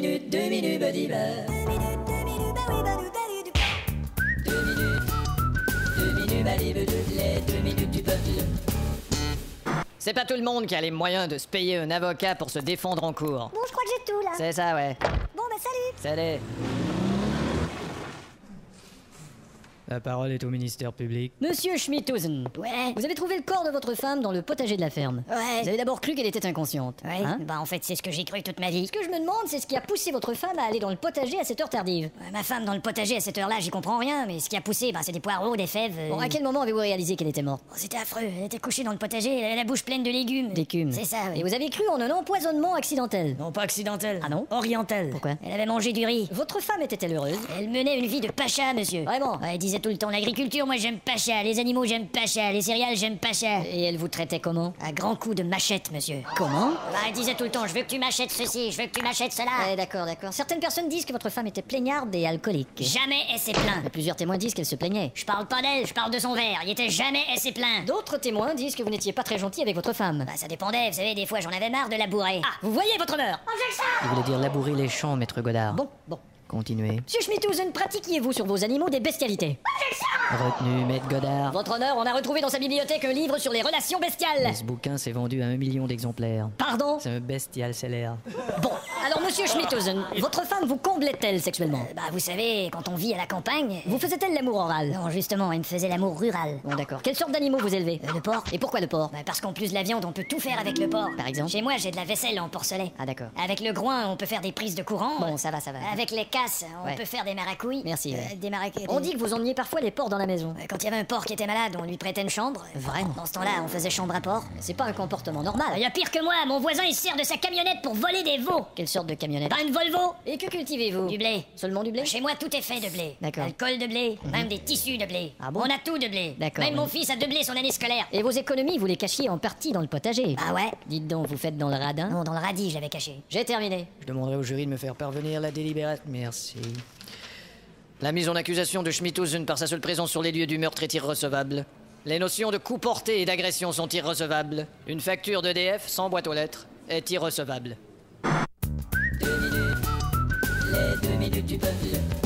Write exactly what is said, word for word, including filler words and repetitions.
minutes, deux minutes, badiba. Deux minutes, deux minutes, bah oui, badou, badou, Deux minutes, deux minutes, badiba, les deux minutes du peuple. C'est pas tout le monde qui a les moyens de se payer un avocat pour se défendre en cours. Bon, je crois que j'ai tout, là. C'est ça, ouais. Bon, bah salut. Salut. La parole est au ministère public. Monsieur Schmidhusen. Ouais. Vous avez trouvé le corps de votre femme dans le potager de la ferme. Ouais. Vous avez d'abord cru qu'elle était inconsciente. Ouais. Hein? Bah, en fait, c'est ce que j'ai cru toute ma vie. Ce que je me demande, c'est ce qui a poussé votre femme à aller dans le potager à cette heure tardive. Ouais, ma femme dans le potager à cette heure-là, j'y comprends rien, mais ce qui a poussé, bah, c'est des poireaux, des fèves. euh, Bon, à quel moment avez-vous réalisé qu'elle était morte? Oh, c'était affreux. Elle était couchée dans le potager, elle avait la bouche pleine de légumes. D'écume. C'est ça, oui. Et vous avez cru en un empoisonnement accidentel. Non, pas accidentel. Ah non? Oriental. Pourquoi? Elle avait mangé du riz. Votre femme était-elle heureuse? Elle menait une vie de pacha, monsieur. Vraiment? Ouais, elle disait tout le temps, l'agriculture, moi j'aime pacha, les animaux j'aime pacha, les céréales j'aime pacha. Et elle vous traitait comment? À grands coups de machette, monsieur. Comment? Bah, elle disait tout le temps, je veux que tu m'achètes ceci, je veux que tu m'achètes cela. Ouais, d'accord, d'accord. Certaines personnes disent que votre femme était plaignarde et alcoolique. Jamais elle s'est plaint. Mais plusieurs témoins disent qu'elle se plaignait. Je parle pas d'elle, je parle de son verre. Il était jamais assez plein. D'autres témoins disent que vous n'étiez pas très gentil avec votre femme. Bah, ça dépendait, vous savez, des fois j'en avais marre de la bourrer. Ah, vous voyez votre honneur? Il voulait dire labourer les champs, maître Godard. Bon, bon. Continuez. Monsieur Schmidhusen, pratiquiez-vous sur vos animaux des bestialités? Retenu, maître Godard. Votre honneur, on a retrouvé dans sa bibliothèque un livre sur les relations bestiales. Ce bouquin s'est vendu à un million d'exemplaires. Pardon? C'est un bestial seller. Bon, alors monsieur Schmidhusen, votre femme vous comblait-elle sexuellement? Euh, bah, vous savez, quand on vit à la campagne. Vous faisait-elle l'amour oral? Non, justement, elle me faisait l'amour rural. Bon, d'accord. Quelle sorte d'animaux vous élevez? Euh, le porc. Et pourquoi le porc? Bah, parce qu'en plus de la viande, on peut tout faire avec le porc. Par exemple? Chez moi, j'ai de la vaisselle en porcelain. Ah, d'accord. Avec le groin, on peut faire des prises de courant. Bon, ça va, ça va. Avec les casses, on Ouais. peut faire des maracouilles. Merci, Euh, ouais. des maracouilles. On dit que vous emmenez parfois les porcs dans la maison. Quand il y avait un porc qui était malade, on lui prêtait une chambre. Vraiment? Dans ce temps-là, on faisait chambre à porc. C'est pas un comportement normal. Il y a pire que moi, mon voisin il se sert de sa camionnette pour voler des veaux. Quelle sorte de camionnette? Dans une Volvo. Et que cultivez-vous? Du blé. Seulement du blé? Chez moi, tout est fait de blé. D'accord. Alcool de blé, même des tissus de blé. Ah bon? On a tout de blé. D'accord, Même oui. mon fils a de blé son année scolaire. Et vos économies, vous les cachiez en partie dans le potager. Ah ouais? Dites donc, vous faites dans le radin? Non, dans le radis, je l'avais caché. J'ai terminé. Je demanderai au jury de me faire parvenir la délibération. Merci. La mise en accusation de Schmidhusen par sa seule présence sur les lieux du meurtre est irrecevable. Les notions de coup porté et d'agression sont irrecevables. Une facture d'E D F sans boîte aux lettres est irrecevable. Deux minutes, les deux minutes du peuple.